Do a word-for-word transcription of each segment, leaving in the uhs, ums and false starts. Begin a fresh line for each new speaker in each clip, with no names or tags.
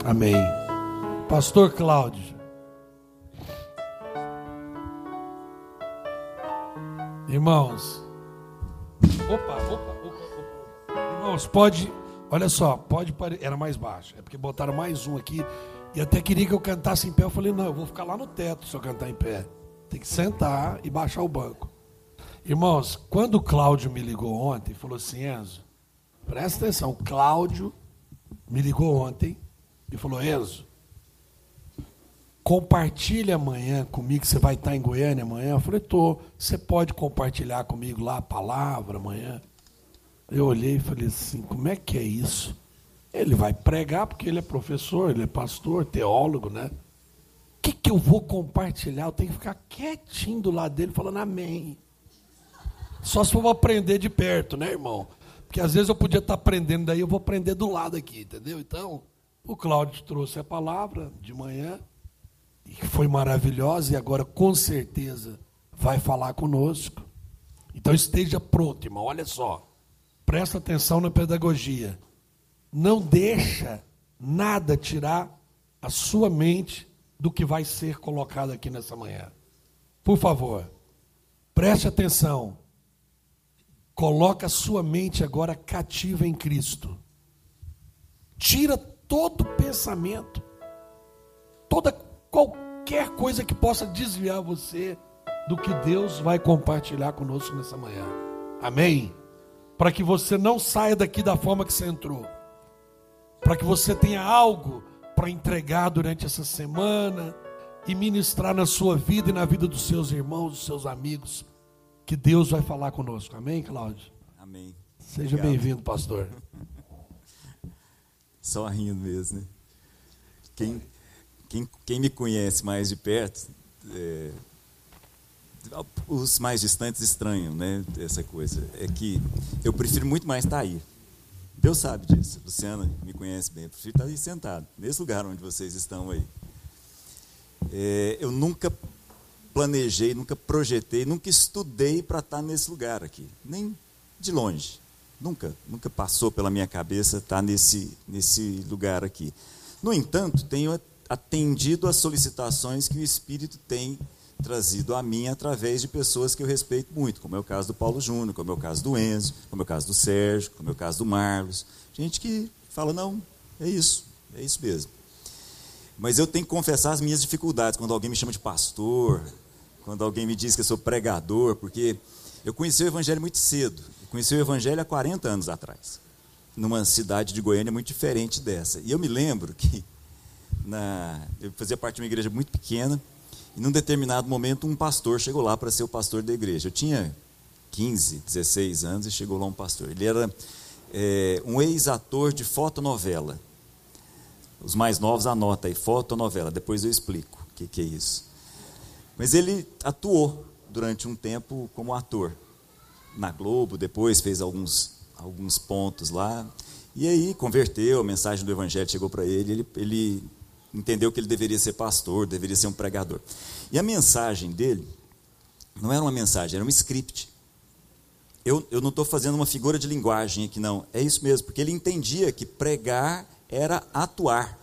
Amém. Pastor Cláudio. Irmãos. Opa, opa, opa, opa. Irmãos, pode, olha só, pode pare... era mais baixo. É porque botaram mais um aqui e até queria que eu cantasse em pé. Eu falei, não, eu vou ficar lá no teto se eu cantar em pé. Tem que sentar e baixar o banco. Irmãos, quando o Cláudio me ligou ontem e falou assim, Enzo, presta atenção, o Cláudio me ligou ontem e falou, Enzo, compartilha amanhã comigo, você vai estar em Goiânia amanhã? Eu falei, tô, você pode compartilhar comigo lá a palavra amanhã? Eu olhei e falei assim, como é que é isso? Ele vai pregar porque ele é professor, ele é pastor, teólogo, né? O que, que eu vou compartilhar? Eu tenho que ficar quietinho do lado dele falando amém. Só se for aprender de perto, né, irmão? Porque às vezes eu podia estar aprendendo daí, eu vou aprender do lado aqui, entendeu? Então, o Cláudio trouxe a palavra de manhã, e foi maravilhosa, e agora com certeza vai falar conosco. Então esteja pronto, irmão, olha só. Presta atenção na pedagogia. Não deixa nada tirar a sua mente do que vai ser colocado aqui nessa manhã. Por favor, preste atenção. Coloca a sua mente agora cativa em Cristo. Tira todo pensamento, toda qualquer coisa que possa desviar você do que Deus vai compartilhar conosco nessa manhã. Amém? Para que você não saia daqui da forma que você entrou. Para que você tenha algo para entregar durante essa semana e ministrar na sua vida e na vida dos seus irmãos, dos seus amigos, que Deus vai falar conosco. Amém, Cláudio?
Amém.
Seja bem-vindo, pastor.
Só rindo mesmo, né? Quem, quem, quem me conhece mais de perto, é, os mais distantes estranham, né? Essa coisa. É que eu prefiro muito mais estar aí. Deus sabe disso. Luciana me conhece bem. Eu prefiro estar aí sentado, nesse lugar onde vocês estão aí. É, eu nunca planejei, nunca projetei, nunca estudei para estar nesse lugar aqui. Nem de longe. Nunca, nunca passou pela minha cabeça estar nesse, nesse lugar aqui. No entanto, tenho atendido às solicitações que o Espírito tem trazido a mim através de pessoas que eu respeito muito, como é o caso do Paulo Júnior, como é o caso do Enzo, como é o caso do Sérgio, como é o caso do Marlos. Gente que fala, não, é isso, é isso mesmo. Mas eu tenho que confessar as minhas dificuldades, quando alguém me chama de pastor, quando alguém me diz que eu sou pregador, porque eu conheci o Evangelho muito cedo. Eu conheci o Evangelho há quarenta anos atrás, numa cidade de Goiânia muito diferente dessa. E eu me lembro que na, eu fazia parte de uma igreja muito pequena, e num determinado momento um pastor chegou lá para ser o pastor da igreja. Eu tinha quinze, dezesseis anos e chegou lá um pastor. Ele era é, um ex-ator de fotonovela. Os mais novos anotam aí, fotonovela, depois eu explico o que, que é isso. Mas ele atuou durante um tempo como ator na Globo, depois fez alguns, alguns pontos lá, e aí converteu, a mensagem do Evangelho chegou para ele, ele, ele entendeu que ele deveria ser pastor, deveria ser um pregador. E a mensagem dele não era uma mensagem, era um script. Eu, eu não estou fazendo uma figura de linguagem aqui, não, é isso mesmo, porque ele entendia que pregar era atuar.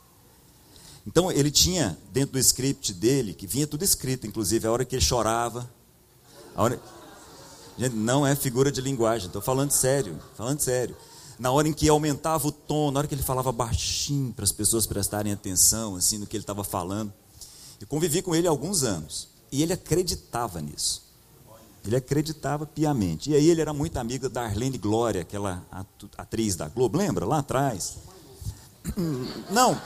Então ele tinha dentro do script dele, que vinha tudo escrito, inclusive a hora que ele chorava, a hora... Gente, não é figura de linguagem, estou falando sério, falando sério. Na hora em que aumentava o tom, na hora que ele falava baixinho para as pessoas prestarem atenção assim, no que ele estava falando. Eu convivi com ele há alguns anos e ele acreditava nisso. Ele acreditava piamente. E aí ele era muito amigo da Arlene Glória, aquela atriz da Globo, lembra? Lá atrás. Não.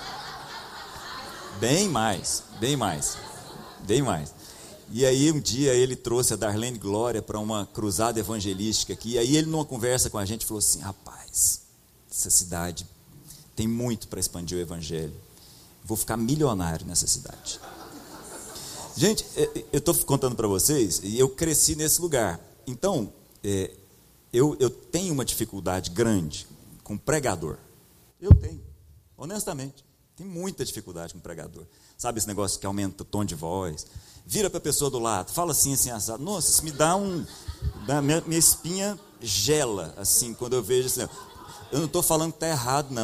Bem mais, bem mais, bem mais. E aí um dia ele trouxe a Darlene Glória para uma cruzada evangelística aqui, e aí ele numa conversa com a gente falou assim, rapaz, essa cidade tem muito para expandir o evangelho, vou ficar milionário nessa cidade. Gente, eu estou contando para vocês, e eu cresci nesse lugar, então é, eu, eu tenho uma dificuldade grande com pregador, eu tenho, honestamente. Tem muita dificuldade com o pregador. Sabe esse negócio que aumenta o tom de voz? Vira para a pessoa do lado, fala assim, assim, assado. Nossa, isso me dá um... Dá, minha, minha espinha gela, assim, quando eu vejo assim. Eu não estou falando que está errado, não.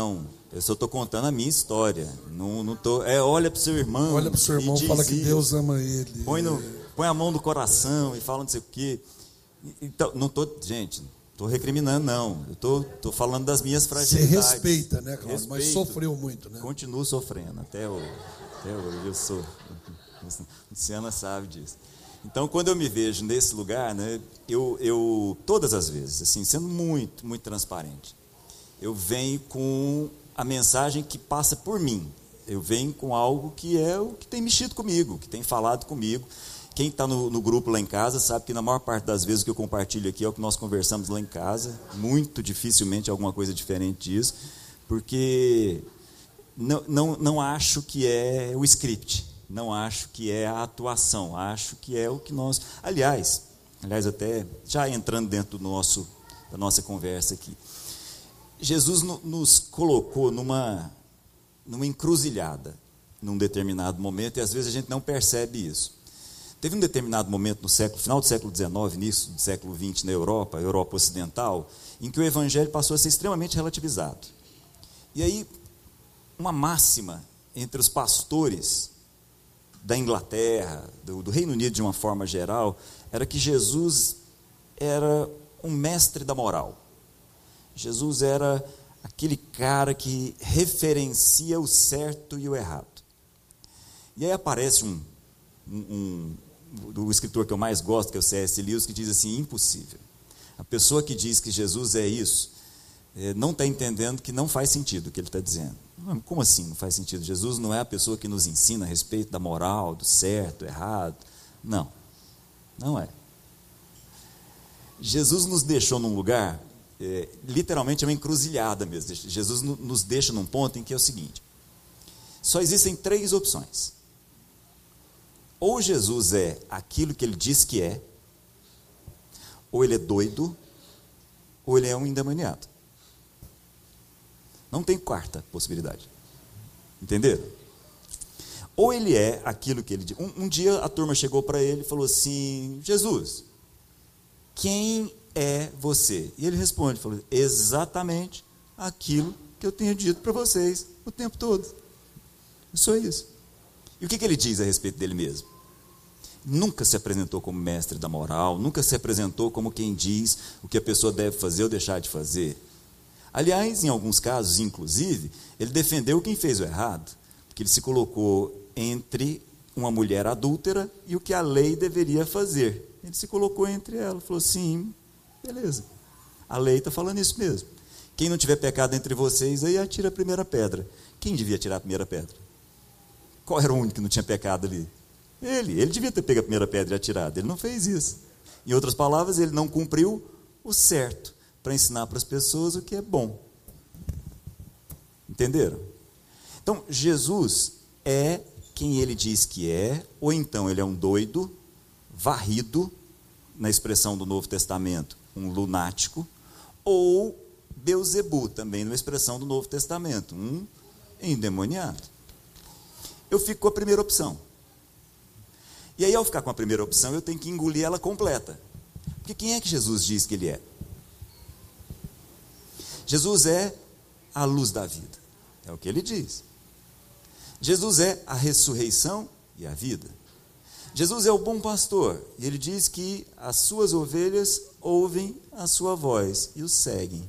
Eu só estou contando a minha história. Não, não tô, é, olha para o seu irmão.
Olha para o seu irmão e fala que Deus ama ele.
Põe, no, põe a mão no coração e fala não sei o quê. Então, não estou, gente, estou recriminando, não. Eu estou tô falando das minhas fragilidades.
Você respeita, né, Cláudio?
Respeito,
mas sofreu muito, né?
Continuo sofrendo, até hoje. Até hoje eu sou. Luciana sabe disso. Então, quando eu me vejo nesse lugar, né, eu, eu, todas as vezes, assim, sendo muito, muito transparente, eu venho com a mensagem que passa por mim. Eu venho com algo que é o que tem mexido comigo, que tem falado comigo. Quem está no, no grupo lá em casa sabe que na maior parte das vezes o que eu compartilho aqui é o que nós conversamos lá em casa. Muito dificilmente alguma coisa diferente disso, porque não, não, não acho que é o script. Não acho que é a atuação, acho que é o que nós... Aliás, aliás até já entrando dentro do nosso, da nossa conversa aqui, Jesus no, nos colocou numa, numa encruzilhada, num determinado momento, e às vezes a gente não percebe isso. Teve um determinado momento no século, final do século dezenove, início do século vinte na Europa, Europa Ocidental, em que o Evangelho passou a ser extremamente relativizado. E aí, uma máxima entre os pastores da Inglaterra, do, do Reino Unido de uma forma geral, era que Jesus era um mestre da moral. Jesus era aquele cara que referencia o certo e o errado. E aí aparece um, um, um do escritor que eu mais gosto, que é o C S Lewis, que diz assim, impossível. A pessoa que diz que Jesus é isso, é, não está entendendo que não faz sentido o que ele está dizendo. Como assim não faz sentido? Jesus não é a pessoa que nos ensina a respeito da moral, do certo, do errado. Não, não é. Jesus nos deixou num lugar, é, literalmente é uma encruzilhada mesmo. Jesus nos deixa num ponto em que é o seguinte, só existem três opções. Ou Jesus é aquilo que ele diz que é, ou ele é doido, ou ele é um endemoniado. Não tem quarta possibilidade. Entenderam? Ou ele é aquilo que ele diz. Um, um dia a turma chegou para ele e falou assim, Jesus, quem é você? E ele responde, falou, exatamente aquilo que eu tenho dito para vocês o tempo todo. Eu sou isso. E o que, que ele diz a respeito dele mesmo? Nunca se apresentou como mestre da moral, nunca se apresentou como quem diz o que a pessoa deve fazer ou deixar de fazer. Aliás, em alguns casos, inclusive, ele defendeu quem fez o errado, porque ele se colocou entre uma mulher adúltera e o que a lei deveria fazer. Ele se colocou entre ela, falou assim, beleza, a lei está falando isso mesmo. Quem não tiver pecado entre vocês, aí atira a primeira pedra. Quem devia tirar a primeira pedra? Qual era o único que não tinha pecado ali? Ele, ele devia ter pego a primeira pedra e atirado, ele não fez isso. Em outras palavras, ele não cumpriu o certo, para ensinar para as pessoas o que é bom. Entenderam? Então, Jesus é quem ele diz que é, ou então ele é um doido, varrido, na expressão do Novo Testamento, um lunático, ou Beelzebu, também na expressão do Novo Testamento, um endemoniado. Eu fico com a primeira opção. E aí, ao ficar com a primeira opção, eu tenho que engolir ela completa. Porque quem é que Jesus diz que ele é? Jesus é a luz da vida, é o que ele diz. Jesus é a ressurreição e a vida. Jesus é o bom pastor, e ele diz que as suas ovelhas ouvem a sua voz e o seguem.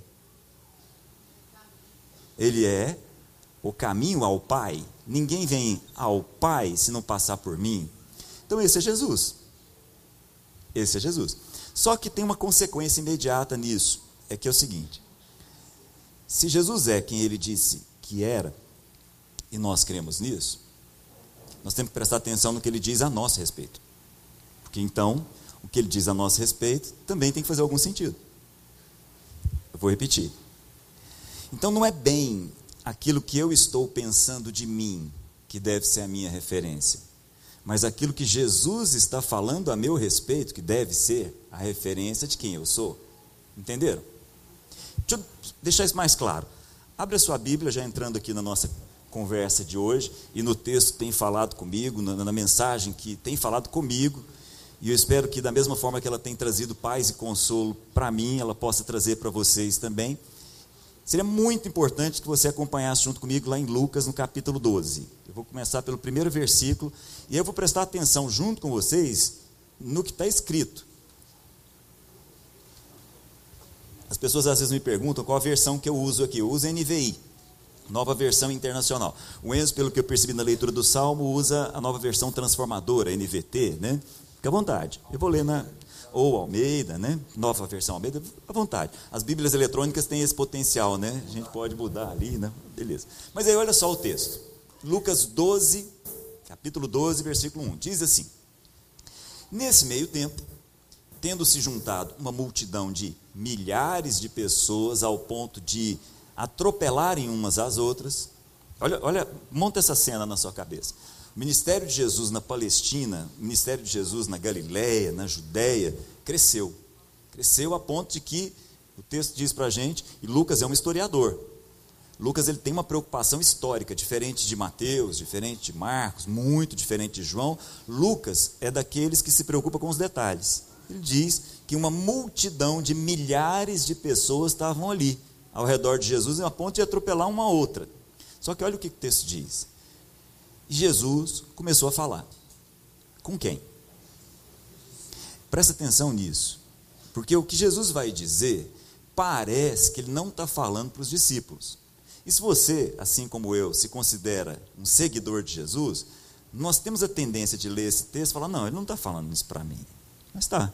Ele é o caminho ao Pai. Ninguém vem ao Pai se não passar por mim. Então esse é Jesus. Esse é Jesus. Só que tem uma consequência imediata nisso, é que é o seguinte, se Jesus é quem ele disse que era, e nós cremos nisso, nós temos que prestar atenção no que ele diz a nosso respeito. Porque então, o que ele diz a nosso respeito também tem que fazer algum sentido. Eu vou repetir. Então não é bem aquilo que eu estou pensando de mim que deve ser a minha referência, mas aquilo que Jesus está falando a meu respeito que deve ser a referência de quem eu sou. Entenderam? Deixa eu deixar isso mais claro. Abre a sua Bíblia, já entrando aqui na nossa conversa de hoje, e no texto que tem falado comigo, na, na mensagem que tem falado comigo, e eu espero que da mesma forma que ela tem trazido paz e consolo para mim, ela possa trazer para vocês também. Seria muito importante que você acompanhasse junto comigo lá em Lucas, no capítulo doze. Eu vou começar pelo primeiro versículo, e eu vou prestar atenção junto com vocês no que está escrito. As pessoas às vezes me perguntam qual a versão que eu uso aqui. Eu uso a N V I, Nova Versão Internacional. O Enzo, pelo que eu percebi na leitura do Salmo, usa a Nova Versão Transformadora, N V T, né? Fica à vontade. Eu vou ler na... ou Almeida, né? Nova Versão Almeida, à vontade. As Bíblias eletrônicas têm esse potencial, né? A gente pode mudar ali, né? Beleza. Mas aí olha só o texto. Lucas doze, capítulo doze, versículo um. Diz assim: nesse meio tempo, tendo se juntado uma multidão de milhares de pessoas ao ponto de atropelarem umas às outras. Olha, olha, monta essa cena na sua cabeça. O ministério de Jesus na Palestina, o ministério de Jesus na Galiléia, na Judéia, cresceu. Cresceu a ponto de que, o texto diz para a gente, e Lucas é um historiador. Lucas ele tem uma preocupação histórica, diferente de Mateus, diferente de Marcos, muito diferente de João. Lucas é daqueles que se preocupa com os detalhes. Ele diz que uma multidão de milhares de pessoas estavam ali, ao redor de Jesus, a ponto de atropelar uma outra. Só que olha o que o texto diz. Jesus começou a falar. Com quem? Presta atenção nisso, porque o que Jesus vai dizer, parece que ele não está falando para os discípulos. E se você, assim como eu, se considera um seguidor de Jesus, nós temos a tendência de ler esse texto e falar, não, ele não está falando isso para mim. Mas está.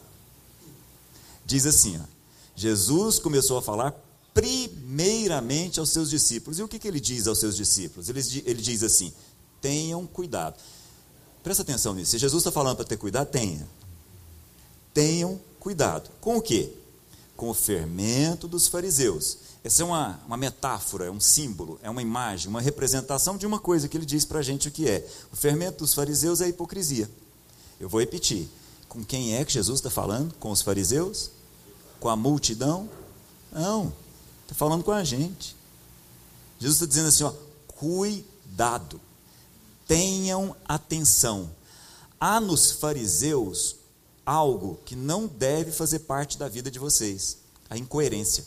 Diz assim, ó, Jesus começou a falar primeiramente aos seus discípulos. E o que, que ele diz aos seus discípulos? Ele, ele diz assim, tenham cuidado. Presta atenção nisso. Se Jesus está falando para ter cuidado, tenha. Tenham cuidado. Com o quê? Com o fermento dos fariseus. Essa é uma, uma metáfora, é um símbolo, é uma imagem, uma representação de uma coisa que ele diz para a gente o que é. O fermento dos fariseus é a hipocrisia. Eu vou repetir. Com quem é que Jesus está falando? Com os fariseus? Com a multidão? Não. Está falando com a gente. Jesus está dizendo assim, ó, cuidado. Tenham atenção. Há nos fariseus algo que não deve fazer parte da vida de vocês. A incoerência.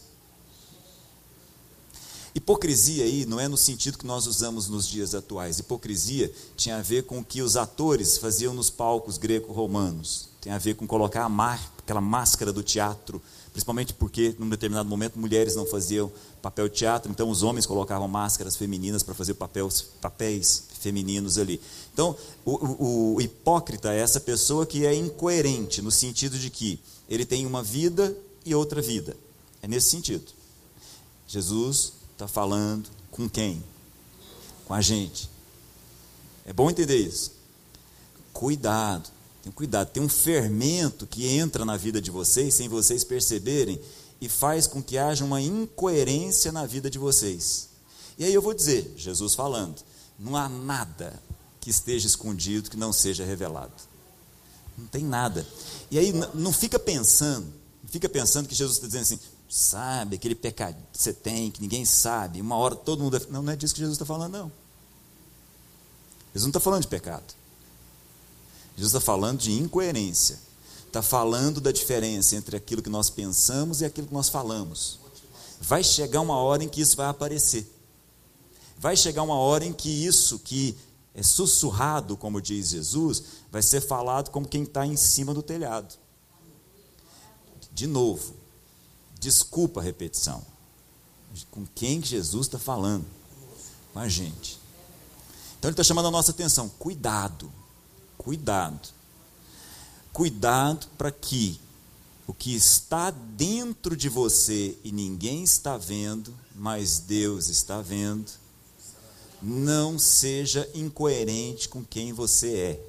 Hipocrisia aí não é no sentido que nós usamos nos dias atuais. Hipocrisia tinha a ver com o que os atores faziam nos palcos greco-romanos. Tem a ver com colocar a mar, aquela máscara do teatro, principalmente porque, num determinado momento, mulheres não faziam papel de teatro, então os homens colocavam máscaras femininas para fazer papéis, papéis femininos ali. Então, o, o, o hipócrita é essa pessoa que é incoerente, no sentido de que ele tem uma vida e outra vida. É nesse sentido. Jesus está falando com quem? Com a gente. É bom entender isso. Cuidado. Tem cuidado, tem um fermento que entra na vida de vocês, sem vocês perceberem, e faz com que haja uma incoerência na vida de vocês. E aí eu vou dizer, Jesus falando, não há nada que esteja escondido que não seja revelado. Não tem nada. E aí não fica pensando, não fica pensando que Jesus está dizendo assim, sabe, aquele pecado que você tem, que ninguém sabe, uma hora todo mundo... Não, não é disso que Jesus está falando, não. Jesus não está falando de pecado. Jesus está falando de incoerência, está falando da diferença entre aquilo que nós pensamos e aquilo que nós falamos. Vai chegar uma hora em que isso vai aparecer. Vai chegar uma hora em que isso que é sussurrado, como diz Jesus, vai ser falado como quem está em cima do telhado. De novo, desculpa a repetição. Com quem Jesus está falando? Com a gente. Então ele está chamando a nossa atenção. Cuidado. Cuidado, cuidado para que o que está dentro de você e ninguém está vendo, mas Deus está vendo, não seja incoerente com quem você é.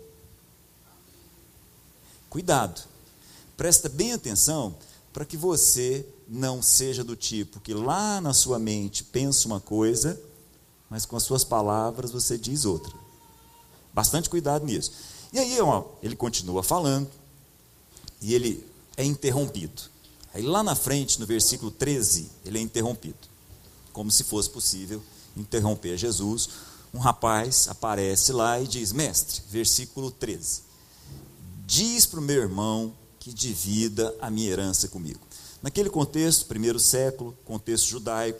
Cuidado, presta bem atenção para que você não seja do tipo que lá na sua mente pensa uma coisa, mas com as suas palavras você diz outra. Bastante cuidado nisso. E aí, ó, ele continua falando, e ele é interrompido. Aí lá na frente, no versículo treze, ele é interrompido. Como se fosse possível interromper Jesus. Um rapaz aparece lá e diz, mestre, versículo treze, diz para o meu irmão que divida a minha herança comigo. Naquele contexto, primeiro século, contexto judaico, o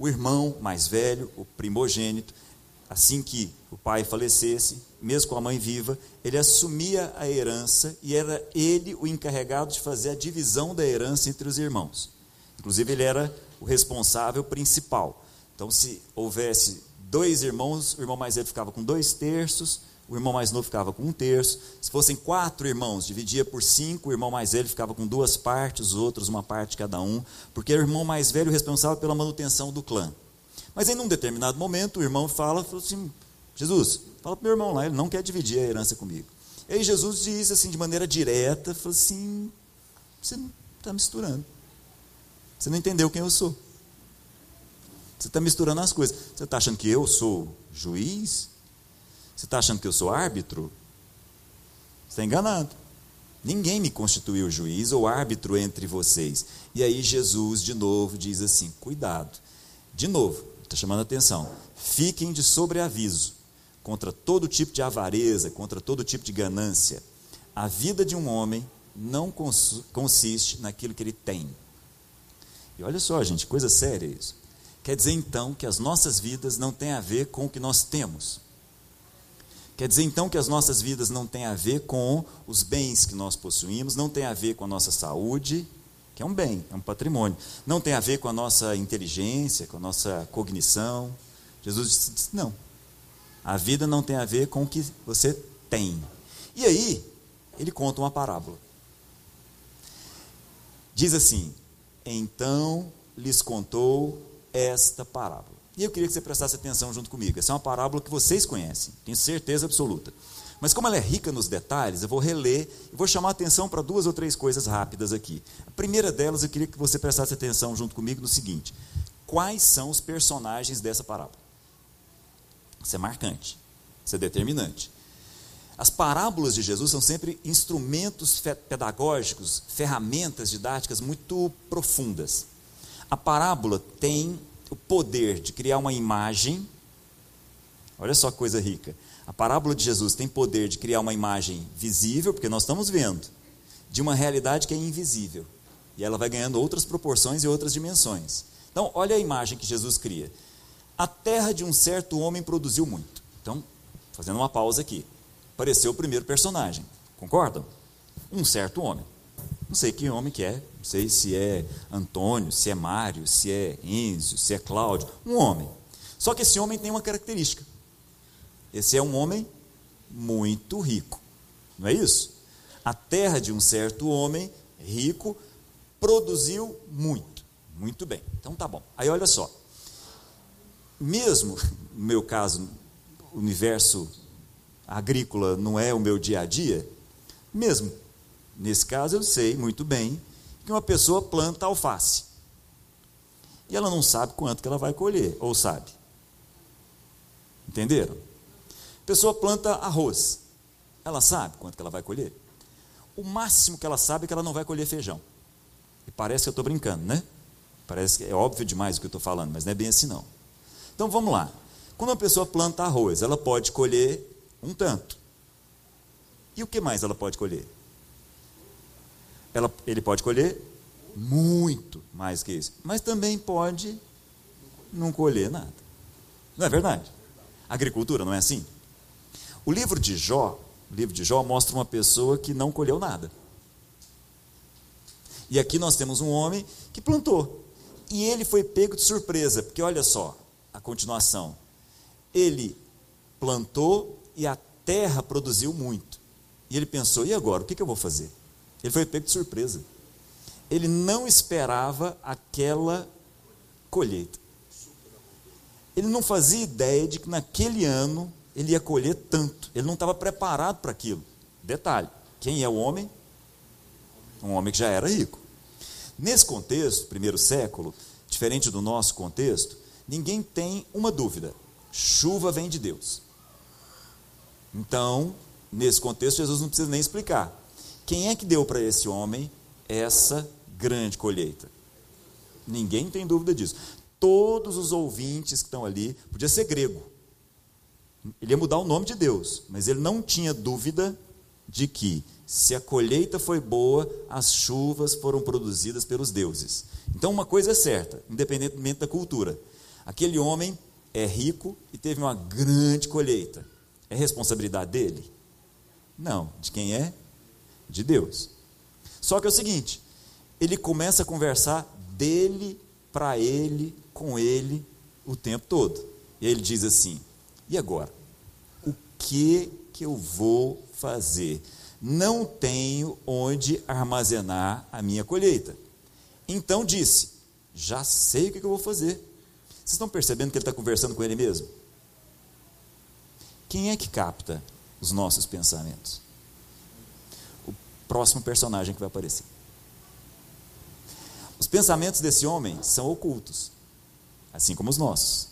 o irmão mais velho, o primogênito, assim que o pai falecesse, mesmo com a mãe viva, ele assumia a herança e era ele o encarregado de fazer a divisão da herança entre os irmãos. Inclusive, ele era o responsável principal. Então, se houvesse dois irmãos, o irmão mais velho ficava com dois terços, o irmão mais novo ficava com um terço. Se fossem quatro irmãos, dividia por cinco, o irmão mais velho ficava com duas partes, os outros uma parte cada um, porque era o irmão mais velho responsável pela manutenção do clã. Mas em um determinado momento, o irmão fala, fala assim, Jesus, fala para o meu irmão lá, ele não quer dividir a herança comigo. E aí Jesus diz assim, de maneira direta, fala assim, você não está misturando. Você não entendeu quem eu sou. Você está misturando as coisas. Você está achando que eu sou juiz? Você está achando que eu sou árbitro? Você está enganado. Ninguém me constituiu juiz ou árbitro entre vocês. E aí Jesus, de novo, diz assim, cuidado. De novo, está chamando a atenção. Fiquem de sobreaviso contra todo tipo de avareza, contra todo tipo de ganância. A vida de um homem não cons- consiste naquilo que ele tem. E olha só, gente, coisa séria isso. Quer dizer, então, que as nossas vidas não têm a ver com o que nós temos. Quer dizer, então, que as nossas vidas não têm a ver com os bens que nós possuímos, não tem a ver com a nossa saúde, que é um bem, é um patrimônio. Não tem a ver com a nossa inteligência, com a nossa cognição. Jesus disse, não. A vida não tem a ver com o que você tem. E aí, ele conta uma parábola. Diz assim, então lhes contou esta parábola. E eu queria que você prestasse atenção junto comigo. Essa é uma parábola que vocês conhecem, tenho certeza absoluta. Mas como ela é rica nos detalhes, eu vou reler e vou chamar a atenção para duas ou três coisas rápidas aqui. A primeira delas, eu queria que você prestasse atenção junto comigo no seguinte. Quais são os personagens dessa parábola? Isso é marcante, isso é determinante. As parábolas de Jesus são sempre instrumentos pedagógicos, ferramentas didáticas muito profundas. A parábola tem o poder de criar uma imagem. Olha só que coisa rica. A parábola de Jesus tem poder de criar uma imagem visível, porque nós estamos vendo, de uma realidade que é invisível. E ela vai ganhando outras proporções e outras dimensões. Então, olha a imagem que Jesus cria. A terra de um certo homem produziu muito. Então, fazendo uma pausa aqui. Apareceu o primeiro personagem. Concordam? Um certo homem. Não sei que homem que é. Não sei se é Antônio, se é Mário, se é Enzo, se é Cláudio. Um homem. Só que esse homem tem uma característica. Esse é um homem muito rico. Não é isso? A terra de um certo homem rico produziu muito. Muito bem. Então tá bom. Aí olha só. Mesmo, no meu caso, o universo agrícola não é o meu dia a dia, mesmo nesse caso eu sei muito bem que uma pessoa planta alface. E ela não sabe quanto que ela vai colher, ou sabe? Entenderam? A pessoa planta arroz. Ela sabe quanto que ela vai colher? O máximo que ela sabe é que ela não vai colher feijão. E parece que eu estou brincando, né? Parece que é óbvio demais o que eu estou falando, mas não é bem assim não. Então vamos lá. Quando uma pessoa planta arroz, ela pode colher um tanto. E o que mais ela pode colher? Ela, ele pode colher muito mais que isso. Mas também pode não colher nada. Não é verdade? A agricultura não é assim? O livro de Jó, o livro de Jó mostra uma pessoa que não colheu nada. E aqui nós temos um homem que plantou. E ele foi pego de surpresa, porque olha só a continuação. Ele plantou e a terra produziu muito. E ele pensou, e agora, o que, que eu vou fazer? Ele foi pego de surpresa. Ele não esperava aquela colheita. Ele não fazia ideia de que naquele ano ele ia colher tanto. Ele não estava preparado para aquilo. Detalhe, quem é o homem? Um homem que já era rico. Nesse contexto, primeiro século, diferente do nosso contexto, ninguém tem uma dúvida. Chuva vem de Deus. Então, nesse contexto, Jesus não precisa nem explicar. Quem é que deu para esse homem essa grande colheita? Ninguém tem dúvida disso. Todos os ouvintes que estão ali, podia ser grego. Ele ia mudar o nome de Deus, mas ele não tinha dúvida de que, se a colheita foi boa, as chuvas foram produzidas pelos deuses. Então, uma coisa é certa, independentemente da cultura. Aquele homem é rico e teve uma grande colheita. É responsabilidade dele? Não. De quem é? De Deus. Só que é o seguinte, ele começa a conversar dele para ele, com ele, o tempo todo. E ele diz assim, e agora? O que que eu vou fazer? Não tenho onde armazenar a minha colheita. Então disse, já sei o que eu vou fazer. Vocês estão percebendo que ele está conversando com ele mesmo? Quem é que capta os nossos pensamentos? O próximo personagem que vai aparecer. Os pensamentos desse homem são ocultos, assim como os nossos.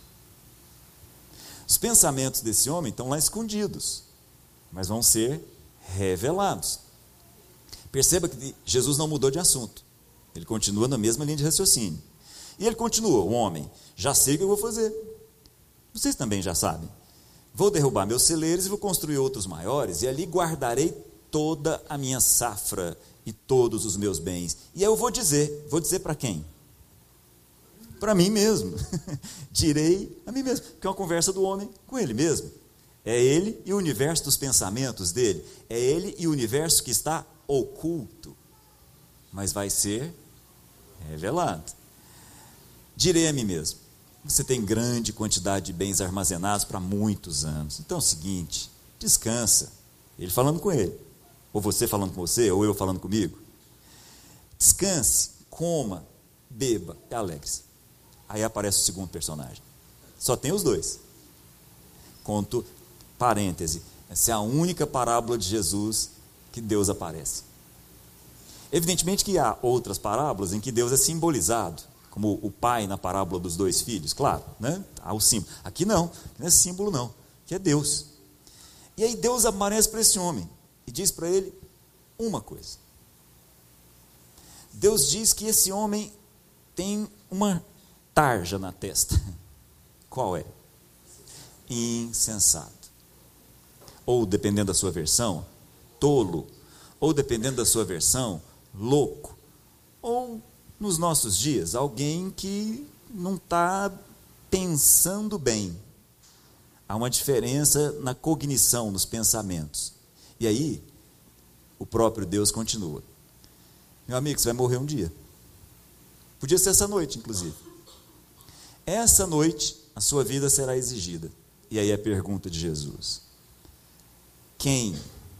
Os pensamentos desse homem estão lá escondidos, mas vão ser revelados. Perceba que Jesus não mudou de assunto. Ele continua na mesma linha de raciocínio. E ele continua, o homem, já sei o que eu vou fazer. Vocês também já sabem. Vou derrubar meus celeiros e vou construir outros maiores, e ali guardarei toda a minha safra e todos os meus bens. E aí eu vou dizer, vou dizer para quem? Para mim mesmo. Direi a mim mesmo, porque é uma conversa do homem com ele mesmo. É ele e o universo dos pensamentos dele. É ele e o universo que está oculto, mas vai ser revelado. Direi a mim mesmo, você tem grande quantidade de bens armazenados para muitos anos. Então é o seguinte, descansa. Ele falando com ele, ou você falando com você, ou eu falando comigo. Descanse, coma, beba e alegre-se. Aí aparece o segundo personagem. Só tem os dois. Conto, parêntese, essa é a única parábola de Jesus que Deus aparece. Evidentemente que há outras parábolas em que Deus é simbolizado, como o pai na parábola dos dois filhos, claro, né? Há o símbolo. Aqui não, não é símbolo não, que é Deus. E aí Deus aparece para esse homem e diz para ele uma coisa. Deus diz que esse homem tem uma tarja na testa. Qual é? Insensato. Ou, dependendo da sua versão, tolo. Ou, dependendo da sua versão, louco. Ou, nos nossos dias, alguém que não está pensando bem. Há uma diferença na cognição, nos pensamentos. E aí, o próprio Deus continua. Meu amigo, você vai morrer um dia. Podia ser essa noite, inclusive. Essa noite, a sua vida será exigida. E aí a pergunta de Jesus. Quem,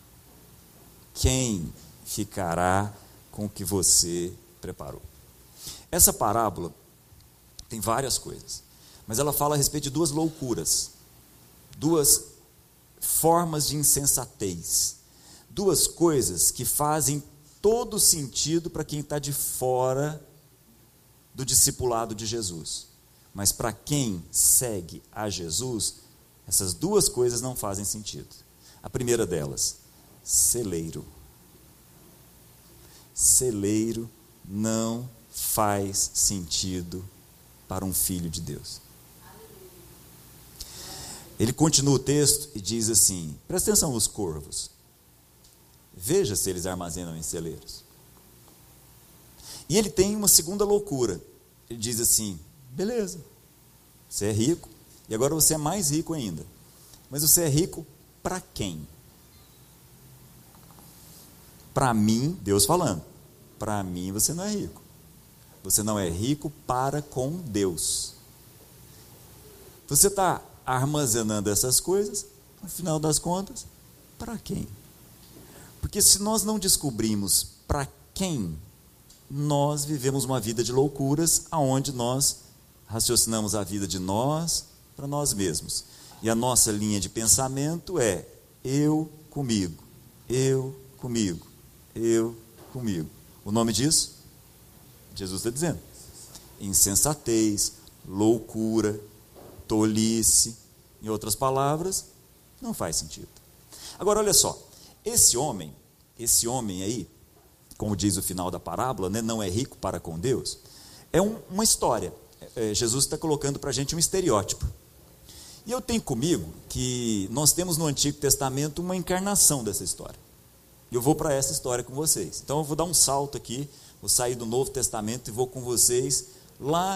quem ficará com o que você preparou? Essa parábola tem várias coisas, mas ela fala a respeito de duas loucuras, duas formas de insensatez, duas coisas que fazem todo sentido para quem está de fora do discipulado de Jesus. Mas para quem segue a Jesus, essas duas coisas não fazem sentido. A primeira delas, celeiro. Celeiro não faz sentido para um filho de Deus. Ele continua o texto e diz assim, presta atenção nos corvos. Veja se eles armazenam em celeiros. E ele tem uma segunda loucura. Ele diz assim, beleza, você é rico, e agora você é mais rico ainda. Mas você é rico para quem? Para mim, Deus falando, para mim você não é rico. Você não é rico para com Deus. Você está armazenando essas coisas, no final das contas, para quem? Porque se nós não descobrimos para quem, nós vivemos uma vida de loucuras, aonde nós raciocinamos a vida de nós para nós mesmos. E a nossa linha de pensamento é eu comigo, eu comigo, eu comigo. O nome disso? Jesus está dizendo. Insensatez, loucura, tolice, em outras palavras, não faz sentido. Agora olha só, esse homem, esse homem aí, como diz o final da parábola, né, não é rico para com Deus, é um, uma história. É, Jesus está colocando para a gente um estereótipo. E eu tenho comigo que nós temos no Antigo Testamento uma encarnação dessa história. E eu vou para essa história com vocês. Então eu vou dar um salto aqui, vou sair do Novo Testamento e vou com vocês lá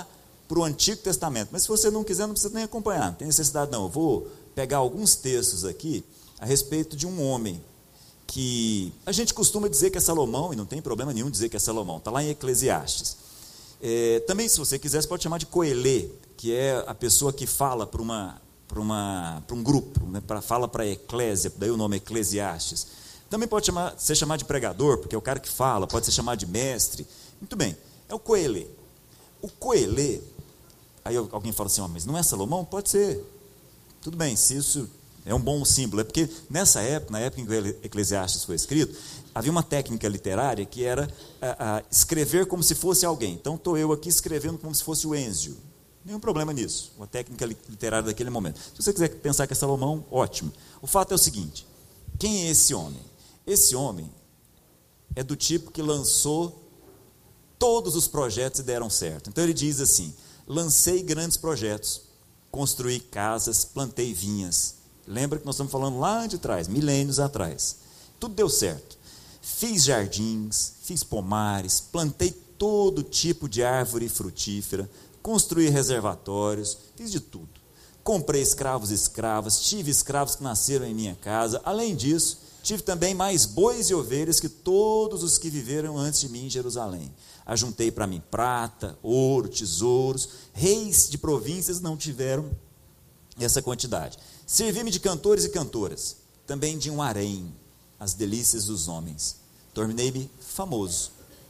para o Antigo Testamento. Mas se você não quiser, não precisa nem acompanhar, não tem necessidade não. Eu vou pegar alguns textos aqui a respeito de um homem que a gente costuma dizer que é Salomão, e não tem problema nenhum dizer que é Salomão, está lá em Eclesiastes. É, também, se você quiser, você pode chamar de Coelê, que é a pessoa que fala para uma, para uma, para um grupo, né, pra, fala para a eclésia, daí o nome Eclesiastes. Também pode chamar, ser chamado de pregador, porque é o cara que fala, pode ser chamado de mestre. Muito bem, é o Coelê. O Coelê, aí alguém fala assim, oh, mas não é Salomão? Pode ser. Tudo bem, se isso é um bom símbolo, é porque nessa época, na época em que o Eclesiastes foi escrito, havia uma técnica literária que era a, a escrever como se fosse alguém. Então estou eu aqui escrevendo como se fosse o Enzio. Nenhum problema nisso, uma técnica literária daquele momento. Se você quiser pensar que é Salomão, ótimo. O fato é o seguinte, quem é esse homem? Esse homem é do tipo que lançou todos os projetos e deram certo. Então ele diz assim, lancei grandes projetos, construí casas, plantei vinhas. Lembra que nós estamos falando lá de trás, milênios atrás. Tudo deu certo. Fiz jardins, fiz pomares, plantei todo tipo de árvore frutífera, construí reservatórios, fiz de tudo. Comprei escravos e escravas, tive escravos que nasceram em minha casa. Além disso, tive também mais bois e ovelhas que todos os que viveram antes de mim em Jerusalém. Ajuntei para mim prata, ouro, tesouros. Reis de províncias não tiveram essa quantidade. Servi-me de cantores e cantoras, também de um harém, as delícias dos homens. Tornei-me famoso.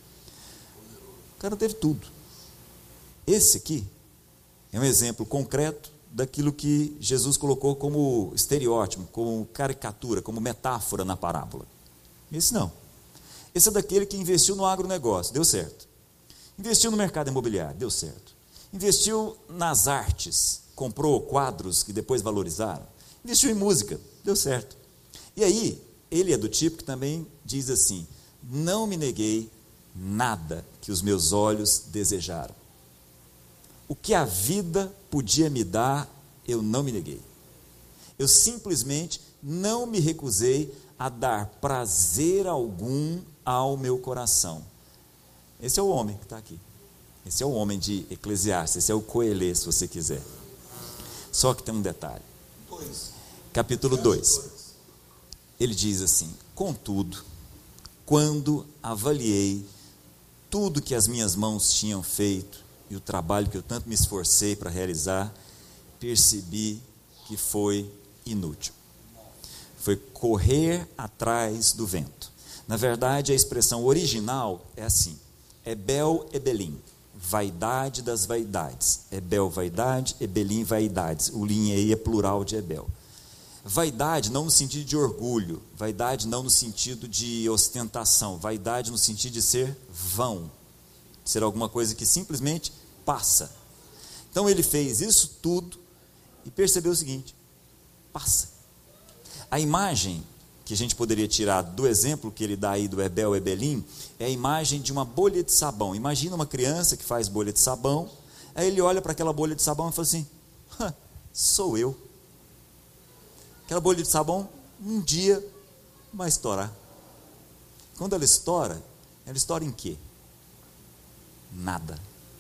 O cara teve tudo. Esse aqui é um exemplo concreto daquilo que Jesus colocou como estereótipo, como caricatura, como metáfora na parábola. Esse não. Esse é daquele que investiu no agronegócio, deu certo. Investiu no mercado imobiliário, deu certo. Investiu nas artes, comprou quadros que depois valorizaram. Investiu em música, deu certo. E aí, ele é do tipo que também diz assim, não me neguei nada que os meus olhos desejaram. O que a vida podia me dar, eu não me neguei. Eu simplesmente não me recusei a dar prazer algum ao meu coração. Esse é o homem que está aqui. Esse é o homem de Eclesiastes, esse é o Coelê, se você quiser. Só que tem um detalhe. Dois. Capítulo dois. Ele diz assim, contudo, quando avaliei tudo que as minhas mãos tinham feito e o trabalho que eu tanto me esforcei para realizar, percebi que foi inútil. Foi correr atrás do vento. Na verdade, a expressão original é assim, Ebel, Ebelim, vaidade das vaidades. Ebel, vaidade, Ebelim, vaidades. O linha aí é plural de Ebel. Vaidade não no sentido de orgulho, vaidade não no sentido de ostentação, vaidade no sentido de ser vão, ser alguma coisa que simplesmente passa. Então ele fez isso tudo e percebeu o seguinte, passa. A imagem que a gente poderia tirar do exemplo que ele dá aí do Ebel, Ebelim, é a imagem de uma bolha de sabão. Imagina uma criança que faz bolha de sabão, aí ele olha para aquela bolha de sabão e fala assim, sou eu. Aquela bolha de sabão, um dia vai estourar. Quando ela estoura, ela estoura em quê? Nada.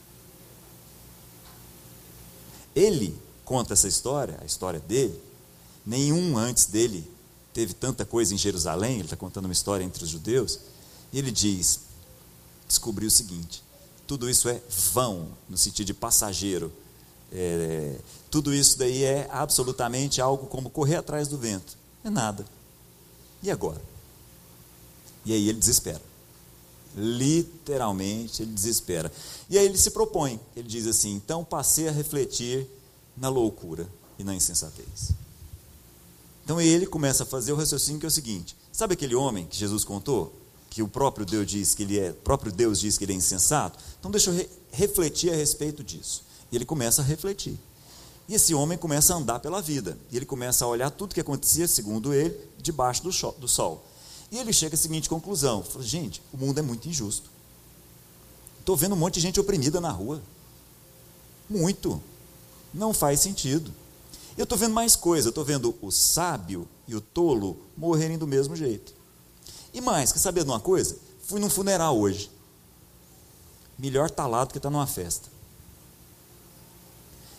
Ele conta essa história, a história dele, nenhum antes dele teve tanta coisa em Jerusalém, ele está contando uma história entre os judeus, e ele diz, descobri o seguinte, tudo isso é vão, no sentido de passageiro, é, tudo isso daí é absolutamente algo como correr atrás do vento, é nada, e agora? E aí ele desespera, literalmente ele desespera, e aí ele se propõe, ele diz assim, então passei a refletir na loucura e na insensatez. Então ele começa a fazer o raciocínio que é o seguinte, sabe aquele homem que Jesus contou, que o próprio Deus diz que ele é, próprio Deus diz que ele é insensato? Então deixa eu re- refletir a respeito disso. E ele começa a refletir. E esse homem começa a andar pela vida. E ele começa a olhar tudo que acontecia, segundo ele, debaixo do, cho- do sol. E ele chega à seguinte conclusão, fala, gente, o mundo é muito injusto. Estou vendo um monte de gente oprimida na rua. Muito. Não faz sentido. Eu estou vendo mais coisa, eu estou vendo o sábio e o tolo morrerem do mesmo jeito. E mais, quer saber de uma coisa? Fui num funeral hoje. Melhor tá lá do que está numa festa.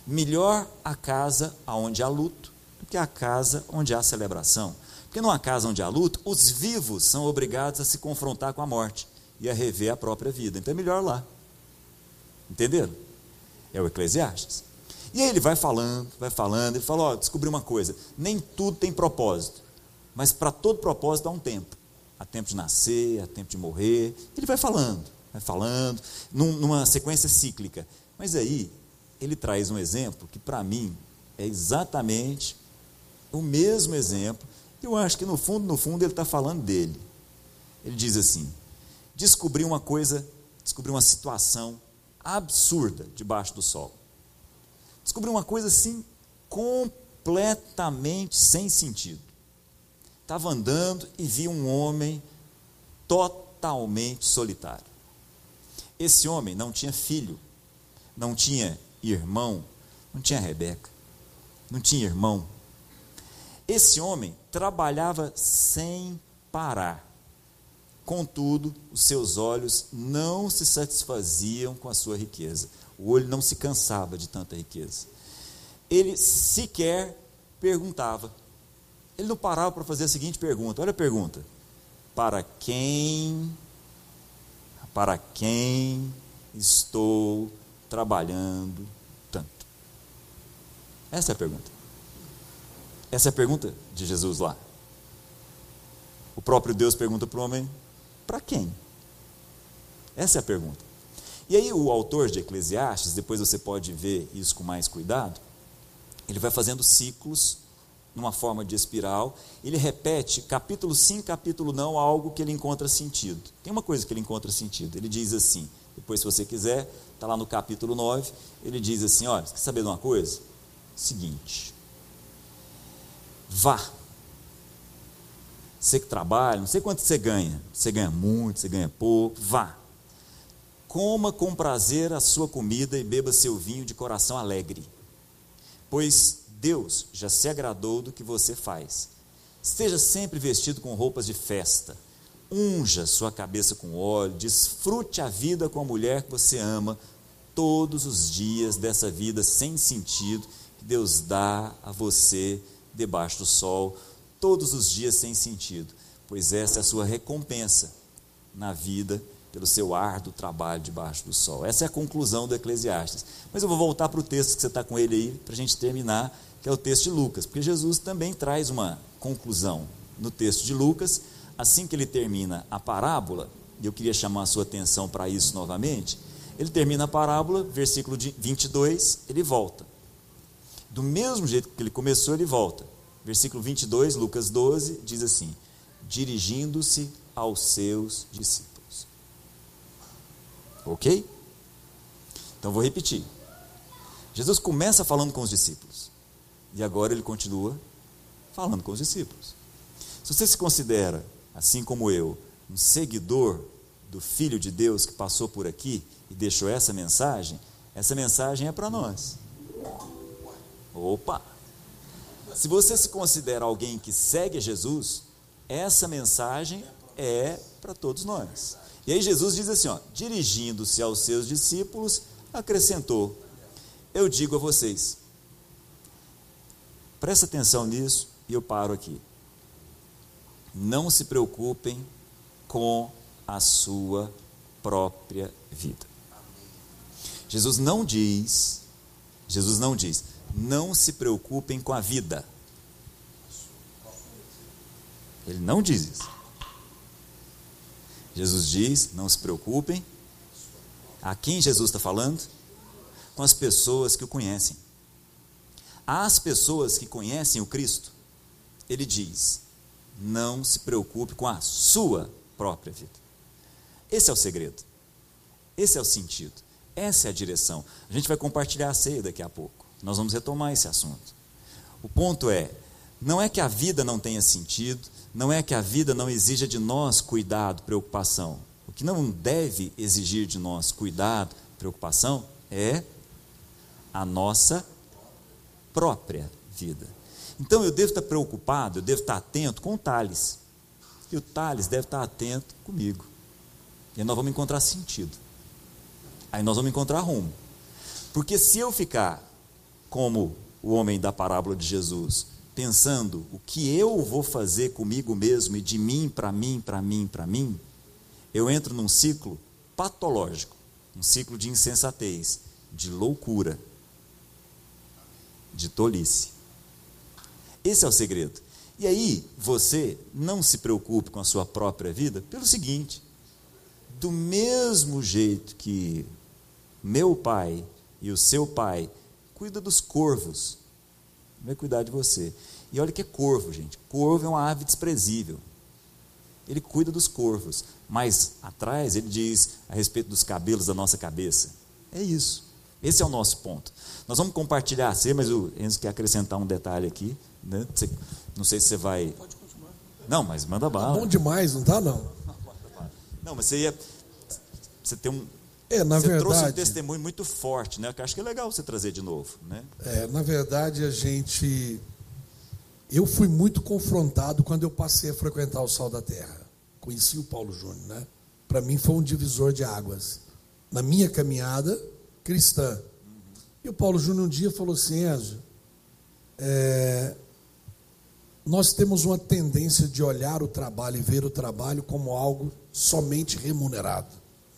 melhor a casa onde há luto do que a casa onde há celebração. Porque numa casa onde há luto, os vivos são obrigados a se confrontar com a morte e a rever a própria vida. Então é melhor lá. Entenderam? É o Eclesiastes. E aí ele vai falando, vai falando, ele fala, ó, descobri uma coisa, nem tudo tem propósito, mas para todo propósito há um tempo. Há tempo de nascer, há tempo de morrer. Ele vai falando, vai falando, num, numa sequência cíclica. Mas aí, ele traz um exemplo que para mim é exatamente o mesmo exemplo. Eu acho que no fundo, no fundo, ele está falando dele. Ele diz assim, descobri uma coisa, descobri uma situação absurda debaixo do sol. Descobri uma coisa assim, completamente sem sentido. Estava andando e vi um homem totalmente solitário. Esse homem não tinha filho, não tinha irmão, não tinha Rebeca, não tinha irmão. Esse homem trabalhava sem parar. Contudo, os seus olhos não se satisfaziam com a sua riqueza. O olho não se cansava de tanta riqueza. Ele sequer perguntava. Ele não parava para fazer a seguinte pergunta. Olha a pergunta. Para quem, para quem estou trabalhando tanto? Essa é a pergunta. Essa é a pergunta de Jesus lá. O próprio Deus pergunta para o homem, para quem? Essa é a pergunta. E aí o autor de Eclesiastes, depois você pode ver isso com mais cuidado, ele vai fazendo ciclos, numa forma de espiral, ele repete capítulo sim, capítulo não, algo que ele encontra sentido. Tem uma coisa que ele encontra sentido, ele diz assim, depois se você quiser, está lá no capítulo nove, ele diz assim, olha, você quer saber de uma coisa? Seguinte, vá, você que trabalha, não sei quanto você ganha, você ganha muito, você ganha pouco, vá, coma com prazer a sua comida e beba seu vinho de coração alegre, pois Deus já se agradou do que você faz. Esteja sempre vestido com roupas de festa, unja sua cabeça com óleo, desfrute a vida com a mulher que você ama, todos os dias dessa vida sem sentido que Deus dá a você debaixo do sol, todos os dias sem sentido, pois essa é a sua recompensa na vida pelo seu árduo trabalho debaixo do sol. Essa é a conclusão do Eclesiastes. Mas eu vou voltar para o texto que você está com ele aí, para a gente terminar, que é o texto de Lucas, porque Jesus também traz uma conclusão no texto de Lucas, assim que ele termina a parábola, e eu queria chamar a sua atenção para isso novamente, ele termina a parábola, versículo vinte e dois, ele volta. Do mesmo jeito que ele começou, ele volta. Versículo vinte e dois, Lucas doze, diz assim, dirigindo-se aos seus discípulos. Ok? Então vou repetir. Jesus começa falando com os discípulos. E agora ele continua falando com os discípulos. Se você se considera, assim como eu, um seguidor do Filho de Deus que passou por aqui e deixou essa mensagem, essa mensagem é para nós. Opa! Se você se considera alguém que segue Jesus, essa mensagem é para todos nós. E aí Jesus diz assim, ó, dirigindo-se aos seus discípulos, acrescentou, eu digo a vocês, presta atenção nisso e eu paro aqui, não se preocupem com a sua própria vida. Jesus não diz, Jesus não diz, não se preocupem com a vida. Ele não diz isso. Jesus diz, não se preocupem. A quem Jesus está falando? Com as pessoas que o conhecem. Às pessoas que conhecem o Cristo, ele diz, não se preocupe com a sua própria vida. Esse é o segredo. Esse é o sentido. Essa é a direção. A gente vai compartilhar a ceia daqui a pouco. Nós vamos retomar esse assunto. O ponto é, não é que a vida não tenha sentido, não é que a vida não exija de nós cuidado, preocupação. O que não deve exigir de nós cuidado, preocupação, é a nossa própria vida. Então eu devo estar preocupado, eu devo estar atento com o Thales. E o Thales deve estar atento comigo. E aí nós vamos encontrar sentido. Aí nós vamos encontrar rumo. Porque se eu ficar como o homem da parábola de Jesus, pensando o que eu vou fazer comigo mesmo e de mim, para mim, para mim, para mim, eu entro num ciclo patológico, um ciclo de insensatez, de loucura, de tolice. Esse é o segredo. E aí, você não se preocupe com a sua própria vida pelo seguinte: do mesmo jeito que meu pai e o seu pai cuida dos corvos, vai cuidar de você. E olha que é corvo, gente. Corvo é uma ave desprezível. Ele cuida dos corvos, mas atrás ele diz a respeito dos cabelos da nossa cabeça. É isso. Esse é o nosso ponto. Nós vamos compartilhar a ceia, mas o Enzo quer acrescentar um detalhe aqui, né? Você, não sei se você vai...
Pode continuar.
Não, mas manda bala.
Tá bom demais, não tá, não?
Não, mas você ia... Você tem um...
É, na
você
verdade...
trouxe um testemunho muito forte, né? Que eu acho que é legal você trazer de novo, né?
É, na verdade, a gente... Eu fui muito confrontado quando eu passei a frequentar o Sal da Terra. Conheci o Paulo Júnior, né? Para mim foi um divisor de águas. Na minha caminhada cristã. Uhum. E o Paulo Júnior um dia falou assim: Enzo, é, nós temos uma tendência de olhar o trabalho e ver o trabalho como algo somente remunerado.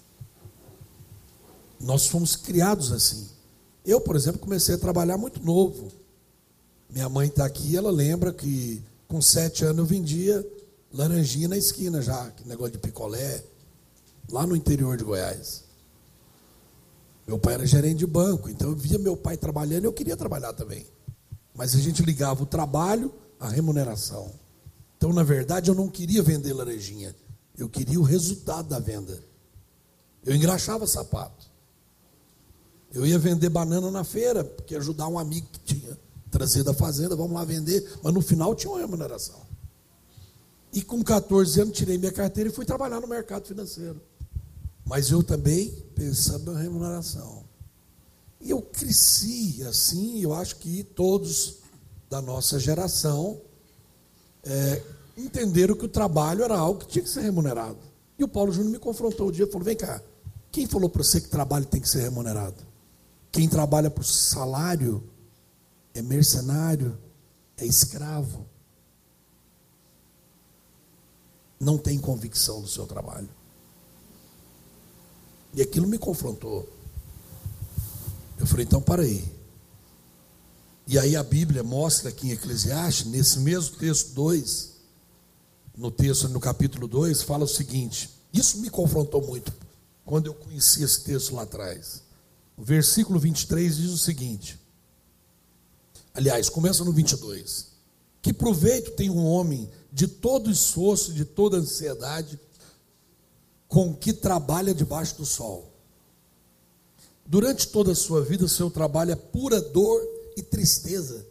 Nós fomos criados assim. Eu, por exemplo, comecei a trabalhar muito novo. Minha mãe está aqui, ela lembra que com sete anos eu vendia laranjinha na esquina já, que negócio de picolé, lá no interior de Goiás. Meu pai era gerente de banco, então eu via meu pai trabalhando e eu queria trabalhar também. Mas a gente ligava o trabalho à remuneração. Então, na verdade, eu não queria vender laranjinha, eu queria o resultado da venda. Eu engraxava sapato. Eu ia vender banana na feira, porque ia ajudar um amigo que tinha trazido da fazenda, vamos lá vender, mas no final tinha uma remuneração. E com catorze anos tirei minha carteira e fui trabalhar no mercado financeiro. Mas eu também pensando na remuneração. E eu cresci assim, eu acho que todos da nossa geração é, entenderam que o trabalho era algo que tinha que ser remunerado. E o Paulo Júnior me confrontou um dia e falou: vem cá, quem falou para você que trabalho tem que ser remunerado? Quem trabalha por salário é mercenário, é escravo. Não tem convicção do seu trabalho. E aquilo me confrontou. Eu falei: então para aí. E aí a Bíblia mostra aqui em Eclesiastes, nesse mesmo texto dois, no texto, no capítulo dois, fala o seguinte. Isso me confrontou muito quando eu conheci esse texto lá atrás. O versículo vinte e três diz o seguinte. Aliás, começa no vinte e dois. Que proveito tem um homem de todo esforço, de toda ansiedade, com que trabalha debaixo do sol? Durante toda a sua vida, seu trabalho é pura dor e tristeza.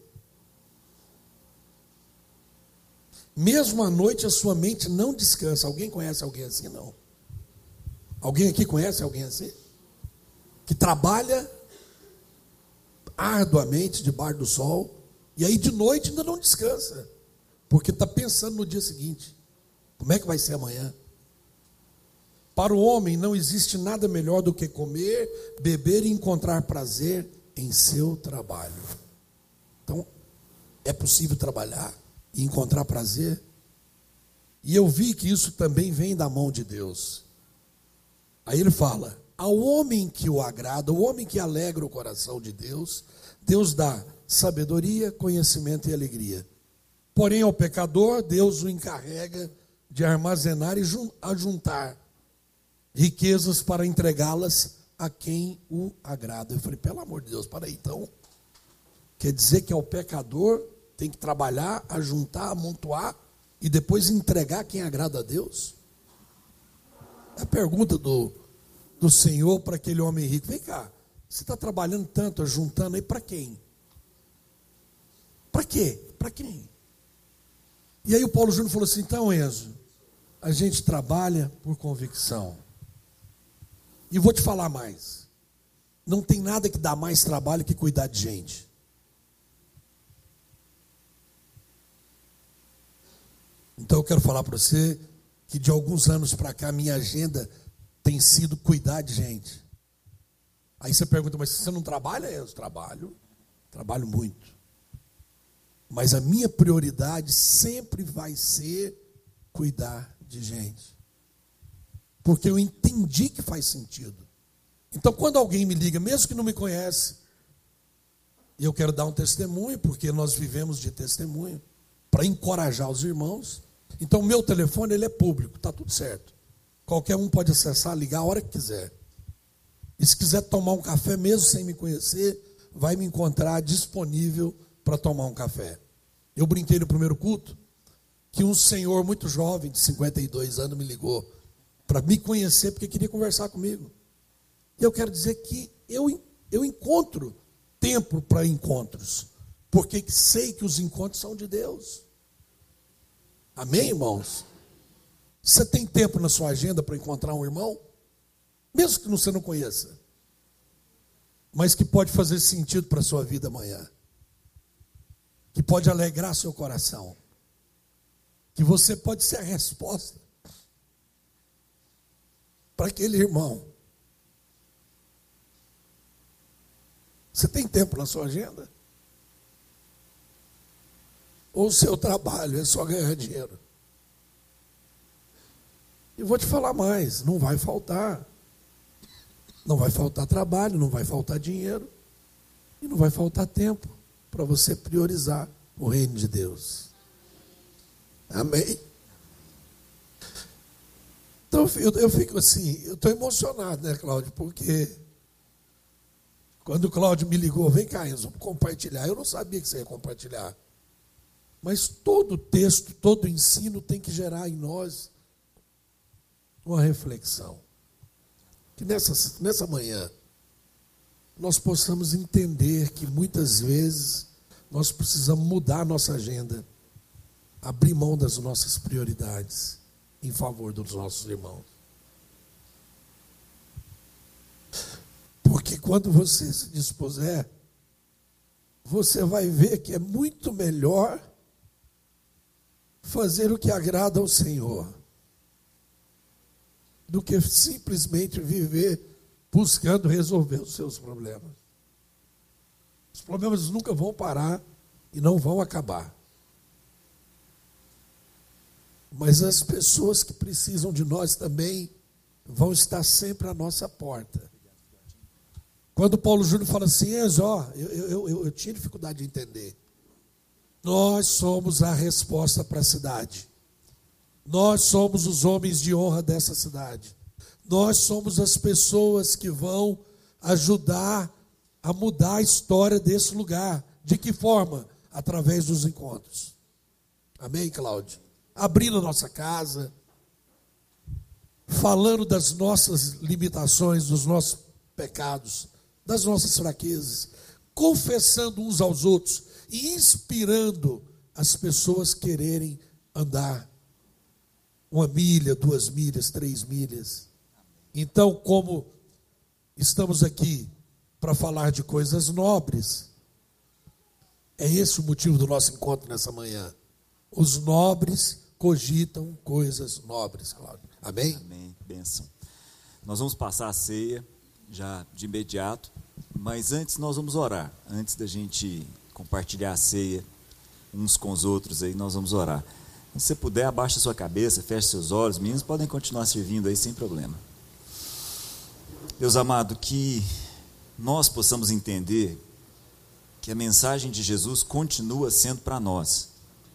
Mesmo à noite, a sua mente não descansa. Alguém conhece alguém assim? Não. Alguém aqui conhece alguém assim? Que trabalha arduamente debaixo do sol, e aí de noite ainda não descansa, porque está pensando no dia seguinte. Como é que vai ser amanhã? Para o homem não existe nada melhor do que comer, beber e encontrar prazer em seu trabalho. Então, é possível trabalhar e encontrar prazer? E eu vi que isso também vem da mão de Deus. Aí ele fala: ao homem que o agrada, o homem que alegra o coração de Deus, Deus dá sabedoria, conhecimento e alegria. Porém, ao pecador, Deus o encarrega de armazenar e ajuntar riquezas para entregá-las a quem o agrada. Eu falei: pelo amor de Deus, para aí, então, quer dizer que ao pecador tem que trabalhar, ajuntar, amontoar e depois entregar a quem agrada a Deus? É a pergunta do, do Senhor para aquele homem rico. Vem cá, você está trabalhando tanto, ajuntando aí, para quem? Para quê? Para quem? E aí o Paulo Júnior falou assim: então, Enzo, a gente trabalha por convicção. E vou te falar mais. Não tem nada que dá mais trabalho que cuidar de gente. Então eu quero falar para você que de alguns anos para cá, minha agenda tem sido cuidar de gente. Aí você pergunta: mas você não trabalha? Eu trabalho. trabalho muito. Mas a minha prioridade sempre vai ser cuidar de gente. Porque eu entendi que faz sentido. Então, quando alguém me liga, mesmo que não me conhece, e eu quero dar um testemunho, porque nós vivemos de testemunho, para encorajar os irmãos. Então, o meu telefone ele é público, está tudo certo. Qualquer um pode acessar, ligar a hora que quiser. E se quiser tomar um café, mesmo sem me conhecer, vai me encontrar disponível para tomar um café. Eu brinquei no primeiro culto que um senhor muito jovem, de cinquenta e dois anos, me ligou para me conhecer, porque queria conversar comigo. E eu quero dizer que eu, eu encontro tempo para encontros, porque sei que os encontros são de Deus. Amém, irmãos? Você tem tempo na sua agenda para encontrar um irmão? Mesmo que você não conheça, mas que pode fazer sentido para a sua vida amanhã, que pode alegrar seu coração, que você pode ser a resposta para aquele irmão. Você tem tempo na sua agenda? Ou o seu trabalho é só ganhar dinheiro? E vou te falar mais, não vai faltar. Não vai faltar trabalho, não vai faltar dinheiro. E não vai faltar tempo para você priorizar o reino de Deus. Amém? Então eu, eu fico assim, eu estou emocionado, né, Cláudio? Porque quando o Cláudio me ligou, vem cá, Enzo, vamos compartilhar. Eu não sabia que você ia compartilhar. Mas todo texto, todo ensino tem que gerar em nós uma reflexão. Que nessa, nessa manhã nós possamos entender que muitas vezes nós precisamos mudar a nossa agenda, abrir mão das nossas prioridades em favor dos nossos irmãos. Porque quando você se dispuser, você vai ver que é muito melhor fazer o que agrada ao Senhor do que simplesmente viver buscando resolver os seus problemas. Os problemas nunca vão parar e não vão acabar. Mas as pessoas que precisam de nós também vão estar sempre à nossa porta. Quando Paulo Júnior fala assim, Enzo, ó, eu, eu, eu, eu tinha dificuldade de entender. Nós somos a resposta para a cidade. Nós somos os homens de honra dessa cidade. Nós somos as pessoas que vão ajudar a mudar a história desse lugar. De que forma? Através dos encontros. Amém, Cláudio? Abrindo a nossa casa, falando das nossas limitações, dos nossos pecados, das nossas fraquezas, confessando uns aos outros e inspirando as pessoas a quererem andar uma milha, duas milhas, três milhas. Então, como estamos aqui para falar de coisas nobres, é esse o motivo do nosso encontro nessa manhã. Os nobres cogitam coisas nobres, Cláudio. Amém?
Amém, bênção. Nós vamos passar a ceia já de imediato, mas antes nós vamos orar. Antes da gente compartilhar a ceia uns com os outros, aí nós vamos orar. Se você puder, abaixa sua cabeça, feche seus olhos. Meninos podem continuar servindo aí sem problema. Deus amado, que nós possamos entender que a mensagem de Jesus continua sendo para nós.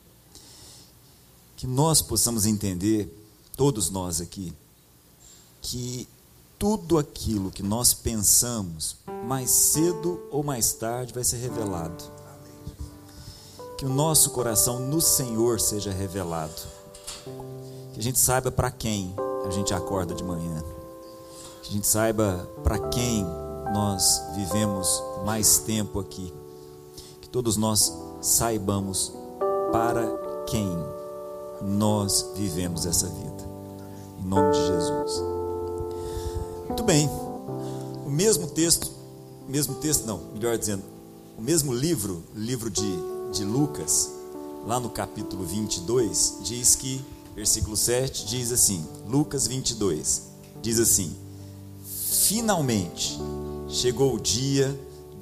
Que nós possamos entender, todos nós aqui, que tudo aquilo que nós pensamos, mais cedo ou mais tarde, vai ser revelado. Que o nosso coração no Senhor seja revelado. Que a gente saiba para quem a gente acorda de manhã. Que a gente saiba para quem nós vivemos mais tempo aqui. Que todos nós saibamos para quem nós vivemos essa vida. Em nome de Jesus. Muito bem. O mesmo texto, mesmo texto não, melhor dizendo, o mesmo livro, livro de de Lucas, lá no capítulo vinte e dois, diz que, versículo sete, diz assim, Lucas vinte e dois, diz assim, finalmente chegou o dia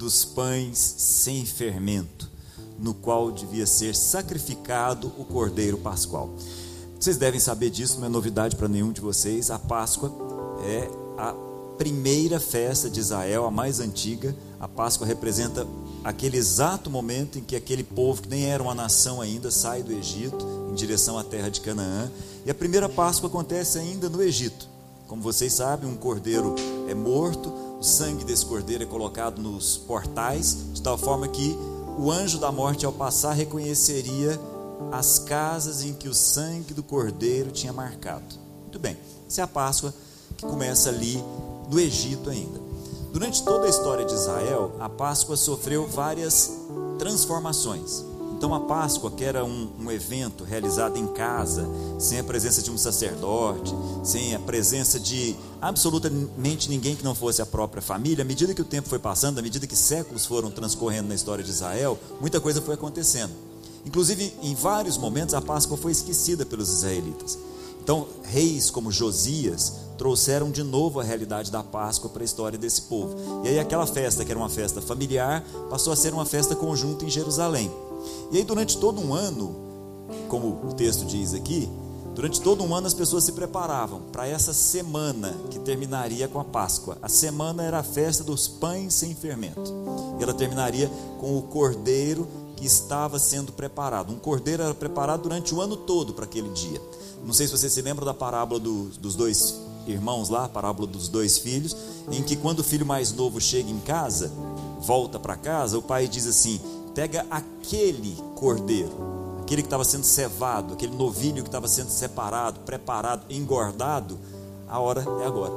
dos pães sem fermento, no qual devia ser sacrificado o cordeiro pascual. Vocês devem saber disso, não é novidade para nenhum de vocês. A Páscoa é a primeira festa de Israel, a mais antiga. A Páscoa representa aquele exato momento em que aquele povo, que nem era uma nação ainda, sai do Egito em direção à terra de Canaã. E a primeira Páscoa acontece ainda no Egito. Como vocês sabem, um cordeiro é morto, o sangue desse cordeiro é colocado nos portais, de tal forma que o anjo da morte, ao passar, reconheceria as casas em que o sangue do cordeiro tinha marcado. Muito bem, essa é a Páscoa que começa ali no Egito ainda. Durante toda a história de Israel, a Páscoa sofreu várias transformações. Então a Páscoa, que era um, um evento realizado em casa, sem a presença de um sacerdote, sem a presença de absolutamente ninguém que não fosse a própria família, à medida que o tempo foi passando, à medida que séculos foram transcorrendo na história de Israel, muita coisa foi acontecendo. Inclusive, em vários momentos, a Páscoa foi esquecida pelos israelitas. Então, reis como Josias trouxeram de novo a realidade da Páscoa para a história desse povo. E aí aquela festa, que era uma festa familiar, passou a ser uma festa conjunta em Jerusalém. E aí durante todo um ano, como o texto diz aqui, durante todo um ano as pessoas se preparavam para essa semana que terminaria com a Páscoa. A semana era a festa dos pães sem fermento. E ela terminaria com o cordeiro que estava sendo preparado. Um cordeiro era preparado durante o ano todo para aquele dia. Não sei se você se lembra da parábola do, dos dois irmãos lá, a parábola dos dois filhos, em que quando o filho mais novo chega em casa, volta para casa, o pai diz assim: pega aquele cordeiro, aquele que estava sendo cevado, aquele novilho que estava sendo separado, preparado, engordado, a hora é agora.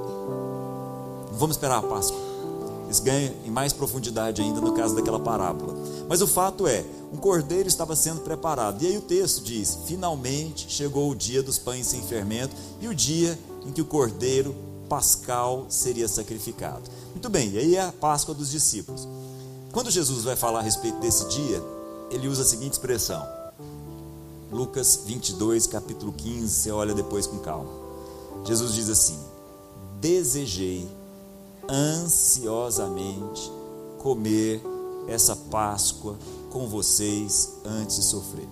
Não vamos esperar a Páscoa. Isso ganha em mais profundidade ainda no caso daquela parábola. Mas o fato é, um cordeiro estava sendo preparado. E aí o texto diz: finalmente chegou o dia dos pães sem fermento e o dia em que o cordeiro pascal seria sacrificado. Muito bem, e aí é a Páscoa dos discípulos. Quando Jesus vai falar a respeito desse dia, ele usa a seguinte expressão. Lucas vinte e dois, capítulo quinze, você olha depois com calma. Jesus diz assim: desejei ansiosamente comer essa Páscoa com vocês antes de sofrer.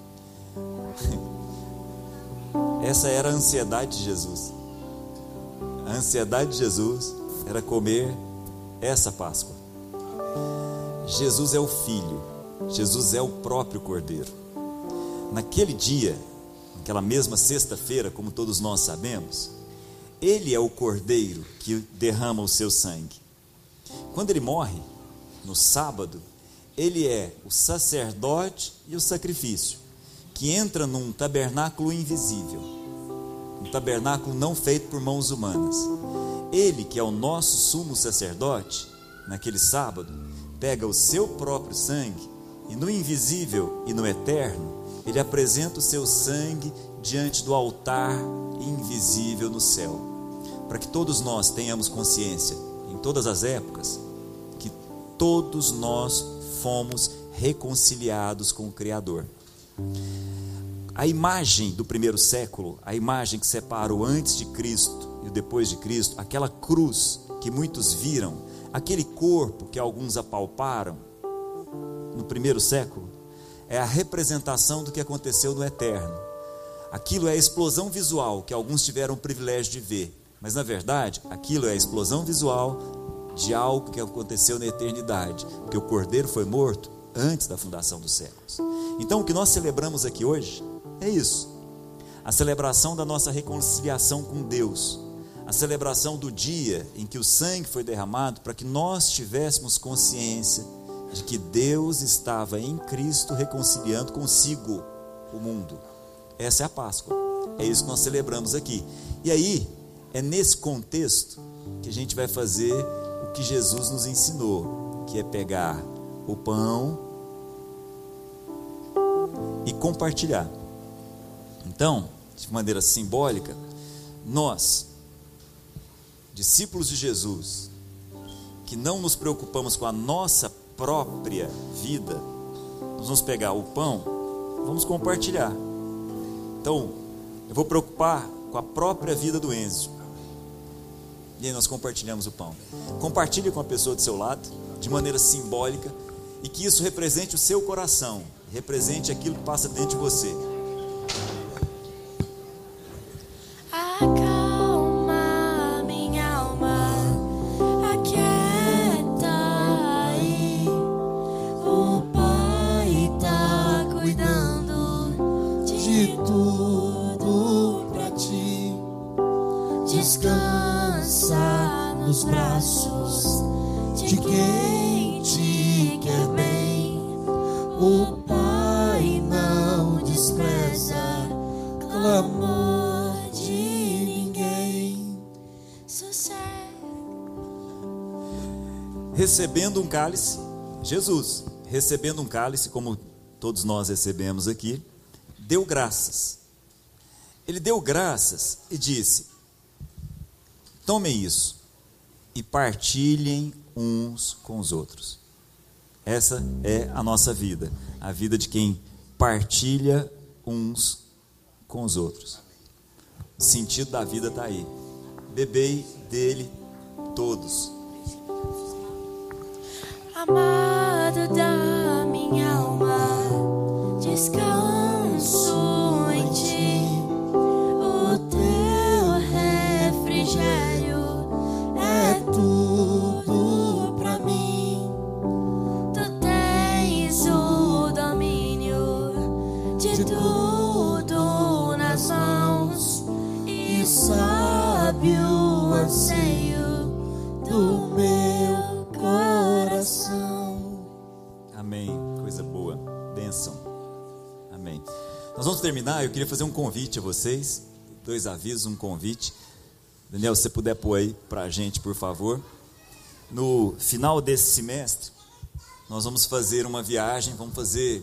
Essa era a ansiedade de Jesus. A ansiedade de Jesus era comer essa Páscoa. Jesus é o Filho, Jesus é o próprio Cordeiro. Naquele dia, naquela mesma sexta-feira, como todos nós sabemos, Ele é o Cordeiro que derrama o seu sangue. Quando Ele morre, no sábado, Ele é o sacerdote e o sacrifício, que entra num tabernáculo invisível, um tabernáculo não feito por mãos humanas. Ele, que é o nosso sumo sacerdote, naquele sábado, pega o seu próprio sangue e no invisível e no eterno, Ele apresenta o seu sangue diante do altar invisível no céu, para que todos nós tenhamos consciência, em todas as épocas, que todos nós fomos reconciliados com o Criador. A imagem do primeiro século, a imagem que separa o antes de Cristo e o depois de Cristo, aquela cruz que muitos viram, aquele corpo que alguns apalparam no primeiro século, é a representação do que aconteceu no eterno. Aquilo é a explosão visual que alguns tiveram o privilégio de ver, mas na verdade aquilo é a explosão visual de algo que aconteceu na eternidade, porque o Cordeiro foi morto antes da fundação dos séculos. Então o que nós celebramos aqui hoje é isso, a celebração da nossa reconciliação com Deus, a celebração do dia em que o sangue foi derramado para que nós tivéssemos consciência de que Deus estava em Cristo reconciliando consigo o mundo. Essa é a Páscoa, é isso que nós celebramos aqui. E aí, é nesse contexto que a gente vai fazer o que Jesus nos ensinou, que é pegar o pão e compartilhar. Então, de maneira simbólica, nós, discípulos de Jesus, que não nos preocupamos com a nossa própria vida, nós vamos pegar o pão, vamos compartilhar. Então, eu vou preocupar com a própria vida do Enzo, e aí nós compartilhamos o pão. Compartilhe com a pessoa do seu lado, de maneira simbólica, e que isso represente o seu coração, represente aquilo que passa dentro de você.
Acalma minha alma, aquieta aí. O Pai tá cuidando de tudo pra ti. Descansa nos braços de quem te quer bem. O Pai não despreza clamor de ninguém. Sucesso.
Recebendo um cálice, Jesus, recebendo um cálice, como todos nós recebemos aqui, deu graças. Ele deu graças e disse: tomem isso e partilhem uns com os outros. Essa é a nossa vida, a vida de quem partilha uns com os outros. O sentido da vida está aí. Bebei dele todos.
Amado da minha alma, descanso em ti. O teu refrigério é tudo pra mim. Tu tens o domínio de tudo nas mãos e sabe o anseio do meu coração.
Amém. Coisa boa. Bênção. Amém. Nós vamos terminar. Eu queria fazer um convite a vocês. Dois avisos, um convite. Daniel, se você puder pôr aí para a gente, por favor. No final desse semestre, nós vamos fazer uma viagem, vamos fazer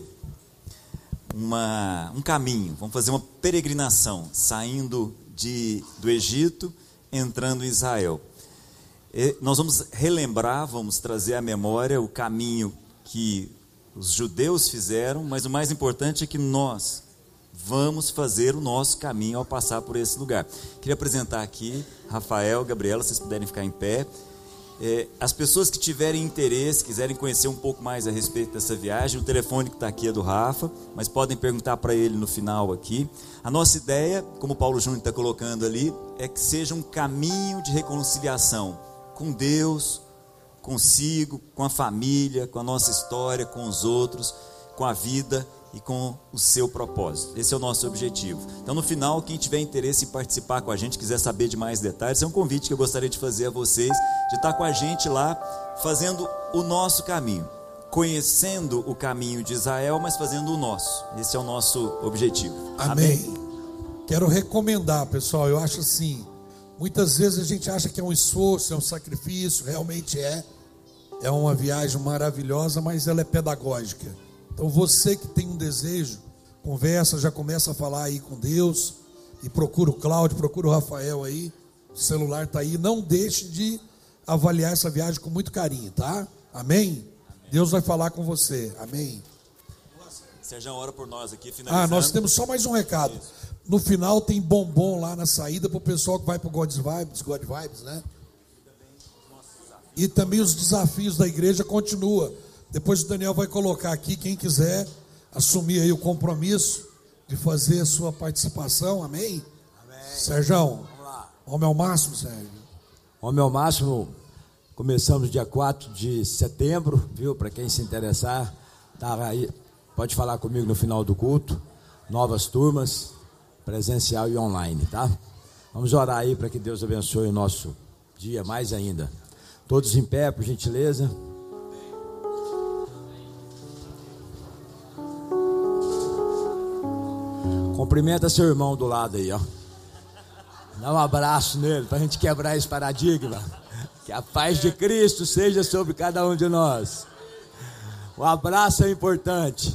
uma, um caminho, vamos fazer uma peregrinação, saindo de, do Egito, entrando em Israel. E nós vamos relembrar, vamos trazer à memória o caminho que os judeus fizeram, mas o mais importante é que nós vamos fazer o nosso caminho ao passar por esse lugar. Queria apresentar aqui Rafael, Gabriela, se vocês puderem ficar em pé. É, as pessoas que tiverem interesse, quiserem conhecer um pouco mais a respeito dessa viagem, o telefone que está aqui é do Rafa, mas podem perguntar para ele no final aqui. A nossa ideia, como o Paulo Júnior está colocando ali, é que seja um caminho de reconciliação com Deus, consigo, com a família, com a nossa história, com os outros, com a vida e com o seu propósito. Esse é o nosso objetivo. Então, no final, quem tiver interesse em participar com a gente, quiser saber de mais detalhes, é um convite que eu gostaria de fazer a vocês, de estar com a gente lá, fazendo o nosso caminho, conhecendo o caminho de Israel, mas fazendo o nosso. Esse é o nosso objetivo.
Amém.
Amém?
Quero recomendar, pessoal, eu acho assim, muitas vezes a gente acha que é um esforço, é um sacrifício, realmente é. É uma viagem maravilhosa, mas ela é pedagógica. Então você que tem um desejo, conversa, já começa a falar aí com Deus, e procura o Cláudio, procura o Rafael aí, o celular está aí, não deixe de avaliar essa viagem com muito carinho, tá? Amém? Amém. Deus vai falar com você, amém?
Sérgio, ora por nós aqui, finalizando.
Ah, nós temos só mais um recado. Isso. No final tem bombom lá na saída para o pessoal que vai para o God Vibes, God Vibes, né? E também os desafios da igreja continuam. Depois o Daniel vai colocar aqui, quem quiser assumir aí o compromisso de fazer a sua participação, amém? Amém. Sérgio, vamos lá. Homem ao máximo, Sérgio.
Homem ao máximo, começamos dia quatro de setembro, viu? Para quem se interessar, tá aí, pode falar comigo no final do culto. Novas turmas, presencial e online, tá? Vamos orar aí para que Deus abençoe o nosso dia mais ainda. Todos em pé, por gentileza. Cumprimenta seu irmão do lado aí, ó. Dá um abraço nele para a gente quebrar esse paradigma. Que a paz de Cristo seja sobre cada um de nós. O abraço é importante.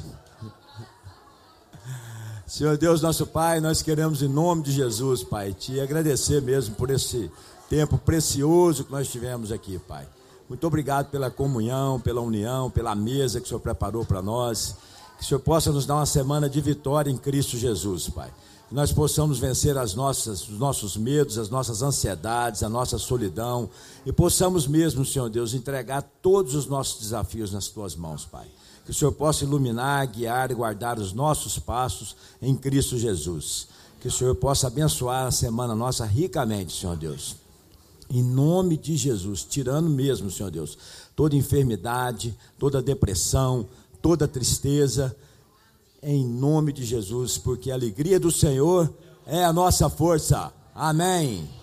Senhor Deus, nosso Pai, nós queremos em nome de Jesus, Pai, te agradecer mesmo por esse tempo precioso que nós tivemos aqui, Pai. Muito obrigado pela comunhão, pela união, pela mesa que o Senhor preparou para nós. Que Que o Senhor possa nos dar uma semana de vitória em Cristo Jesus, Pai. Que nós possamos vencer as nossas, os nossos medos, as nossas ansiedades, a nossa solidão. E possamos mesmo, Senhor Deus, entregar todos os nossos desafios nas Tuas mãos, Pai. Que o Senhor possa iluminar, guiar e guardar os nossos passos em Cristo Jesus. Que o Senhor possa abençoar a semana nossa ricamente, Senhor Deus. Em nome de Jesus, tirando mesmo, Senhor Deus, toda enfermidade, toda depressão, toda tristeza, em nome de Jesus, porque a alegria do Senhor é a nossa força. Amém.